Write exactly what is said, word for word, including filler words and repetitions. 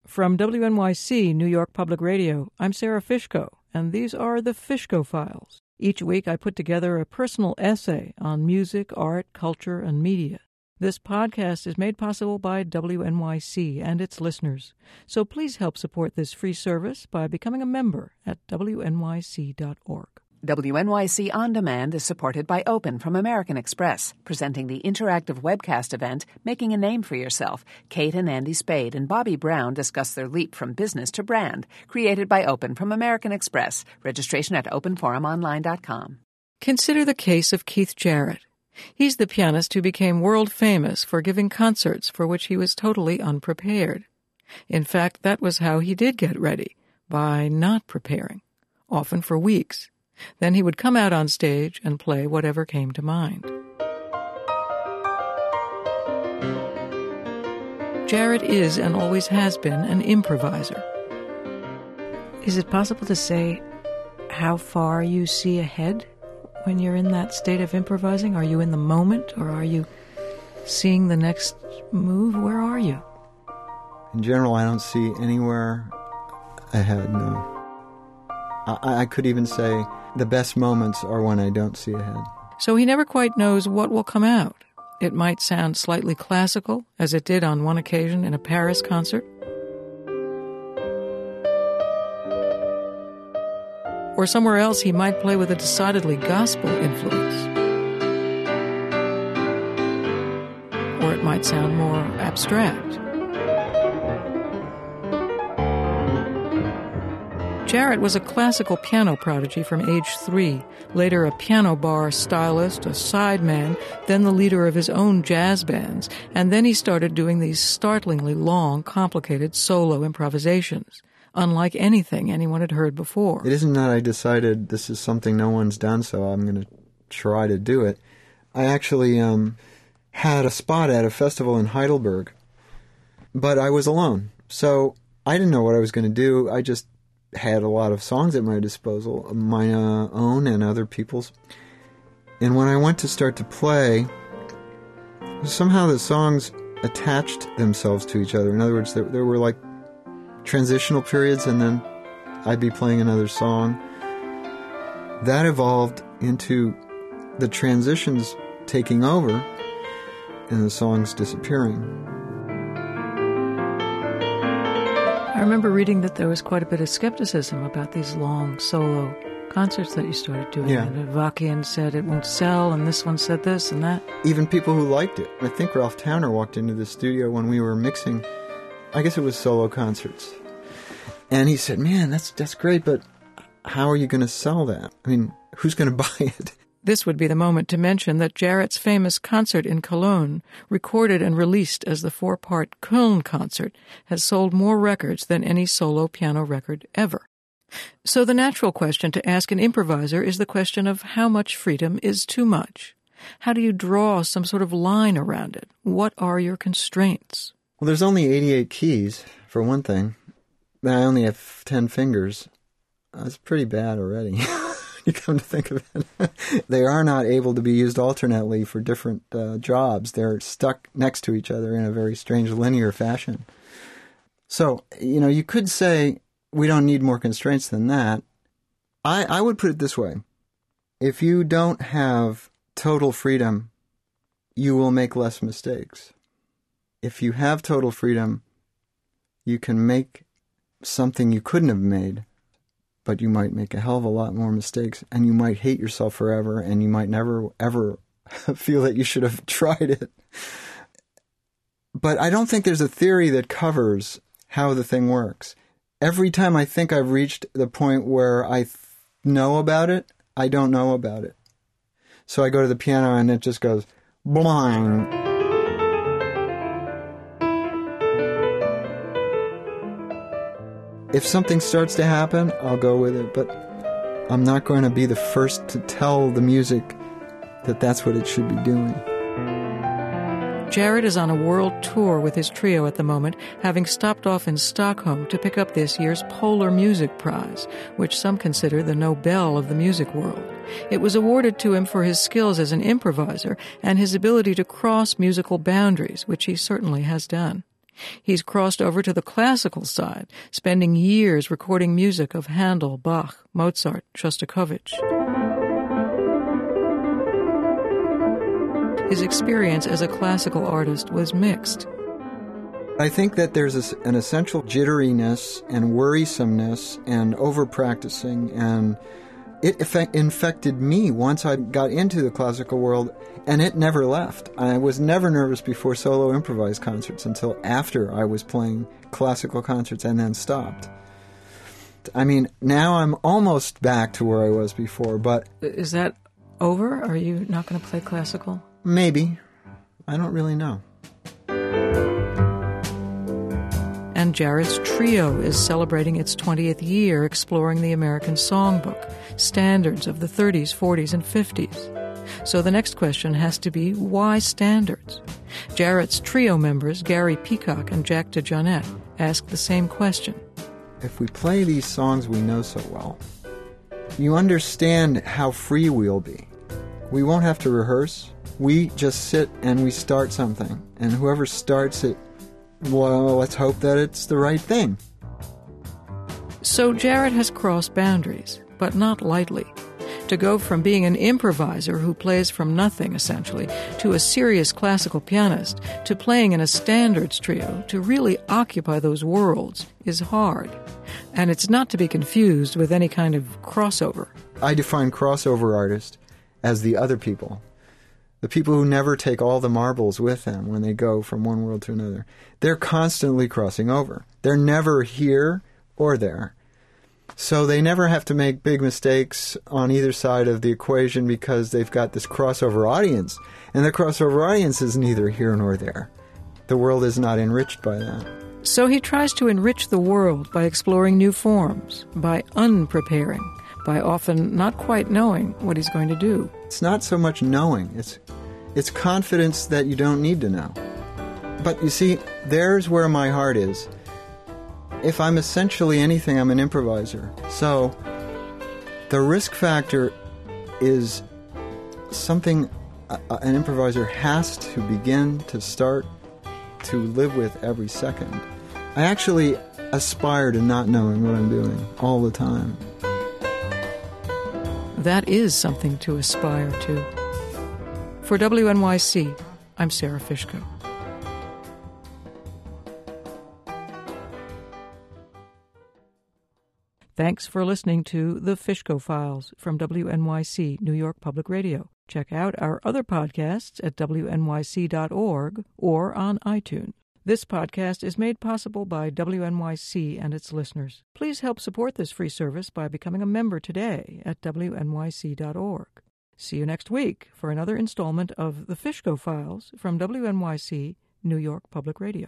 From W N Y C, New York Public Radio, I'm Sarah Fishko, and these are the Fishko Files. Each week I put together a personal essay on music, art, culture, and media. This podcast is made possible by W N Y C and its listeners, so please help support this free service by becoming a member at W N Y C dot org. W N Y C On Demand is supported by Open from American Express, presenting the interactive webcast event, Making a Name for Yourself. Kate and Andy Spade and Bobby Brown discuss their leap from business to brand, created by Open from American Express. Registration at open forum online dot com. Consider the case of Keith Jarrett. He's the pianist who became world famous for giving concerts for which he was totally unprepared. In fact, that was how he did get ready, by not preparing, often for weeks. Then he would come out on stage and play whatever came to mind. Jarrett is and always has been an improviser. Is it possible to say how far you see ahead when you're in that state of improvising? Are you in the moment, or are you seeing the next move? Where are you? In general, I don't see anywhere ahead, no. I, I could even say the best moments are when I don't see ahead. So he never quite knows what will come out. It might sound slightly classical, as it did on one occasion in a Paris concert. Or somewhere else he might play with a decidedly gospel influence. Or it might sound more abstract. Jarrett was a classical piano prodigy from age three, later a piano bar stylist, a sideman, then the leader of his own jazz bands, and then he started doing these startlingly long, complicated solo improvisations, unlike anything anyone had heard before. It isn't that I decided this is something no one's done, so I'm going to try to do it. I actually um, had a spot at a festival in Heidelberg, but I was alone, so I didn't know what I was going to do. I just had a lot of songs at my disposal, my uh, own and other people's. And when I went to start to play, somehow the songs attached themselves to each other. In other words, there, there were like transitional periods, and then I'd be playing another song. That evolved into the transitions taking over and the songs disappearing. I remember reading that there was quite a bit of skepticism about these long solo concerts that you started doing. Yeah. And Avakian said it won't sell, and this one said this and that. Even people who liked it. I think Ralph Towner walked into the studio when we were mixing, I guess it was solo concerts. And he said, man, that's that's great, but how are you going to sell that? I mean, who's going to buy it? This would be the moment to mention that Jarrett's famous concert in Cologne, recorded and released as the four-part Köln concert, has sold more records than any solo piano record ever. So the natural question to ask an improviser is the question of how much freedom is too much. How do you draw some sort of line around it? What are your constraints? Well, there's only eighty-eight keys, for one thing. And I only have ten fingers. That's pretty bad already. You come to think of it. They are not able to be used alternately for different uh, jobs. They're stuck next to each other in a very strange linear fashion. So, you know, you could say we don't need more constraints than that. I, I would put it this way. If you don't have total freedom, you will make less mistakes. If you have total freedom, you can make something you couldn't have made, but you might make a hell of a lot more mistakes, and you might hate yourself forever, and you might never, ever feel that you should have tried it. But I don't think there's a theory that covers how the thing works. Every time I think I've reached the point where I th- know about it, I don't know about it. So I go to the piano, and it just goes, blang. If something starts to happen, I'll go with it, but I'm not going to be the first to tell the music that that's what it should be doing. Jarrett is on a world tour with his trio at the moment, having stopped off in Stockholm to pick up this year's Polar Music Prize, which some consider the Nobel of the music world. It was awarded to him for his skills as an improviser and his ability to cross musical boundaries, which he certainly has done. He's crossed over to the classical side, spending years recording music of Handel, Bach, Mozart, Shostakovich. His experience as a classical artist was mixed. I think that there's a, an essential jitteriness and worrisomeness and over-practicing, and it effect, infected me once I got into the classical world, and it never left. I was never nervous before solo improvised concerts until after I was playing classical concerts and then stopped. I mean, now I'm almost back to where I was before, but... Is that over? Are you not going to play classical? Maybe. I don't really know. And Jarrett's Trio is celebrating its twentieth year exploring the American songbook, standards of the thirties, forties, and fifties. So the next question has to be, why standards? Jarrett's Trio members, Gary Peacock and Jack DeJohnette, ask the same question. If we play these songs we know so well, you understand how free we'll be. We won't have to rehearse. We just sit and we start something. And whoever starts it, well, let's hope that it's the right thing. So Jarrett has crossed boundaries, but not lightly. To go from being an improviser who plays from nothing, essentially, to a serious classical pianist, to playing in a standards trio, to really occupy those worlds, is hard. And it's not to be confused with any kind of crossover. I define crossover artist as the other people. The people who never take all the marbles with them when they go from one world to another. They're constantly crossing over. They're never here or there. So they never have to make big mistakes on either side of the equation because they've got this crossover audience. And the crossover audience is neither here nor there. The world is not enriched by that. So he tries to enrich the world by exploring new forms, by unpreparing, by often not quite knowing what he's going to do. It's not so much knowing. It's it's confidence that you don't need to know. But you see, there's where my heart is. If I'm essentially anything, I'm an improviser. So the risk factor is something a, an improviser has to begin to start to live with every second. I actually aspire to not knowing what I'm doing all the time. That is something to aspire to. For W N Y C, I'm Sarah Fishko. Thanks for listening to The Fishko Files from W N Y C New York Public Radio. Check out our other podcasts at W N Y C dot org or on iTunes. This podcast is made possible by W N Y C and its listeners. Please help support this free service by becoming a member today at W N Y C dot org. See you next week for another installment of The Fishko Files from W N Y C New York Public Radio.